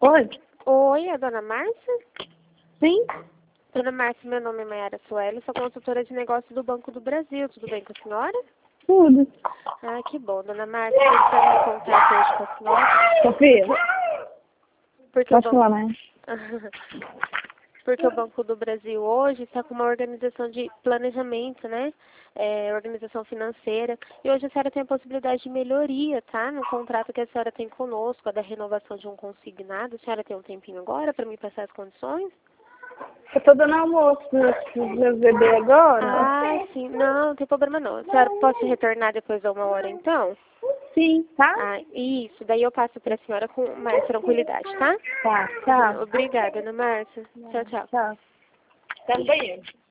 Oi? Oi, é a dona Márcia? Sim? Dona Márcia, meu nome é Mayara Sueli, sou consultora de negócios do Banco do Brasil. Tudo bem com a senhora? Tudo. Ah, que bom. Dona Márcia, eu estou entrando em contato hoje com a senhora. Sofia, Porque pode falar mais. Porque o Banco do Brasil hoje está com uma organização de planejamento, né? Organização financeira. E hoje a senhora tem a possibilidade de melhoria, tá? No contrato que a senhora tem conosco, a da renovação de um consignado. A senhora tem um tempinho agora para me passar as condições? Eu tô dando almoço pros meus bebês agora. Ah, sim. Não tem problema não. A senhora pode retornar depois de uma hora, então? Sim, tá? Ah, isso. Daí eu passo para a senhora com mais tranquilidade, tá? Tá, tchau. Obrigada, Ana Márcia. Tchau, tchau. Tchau. Tá no banheiro.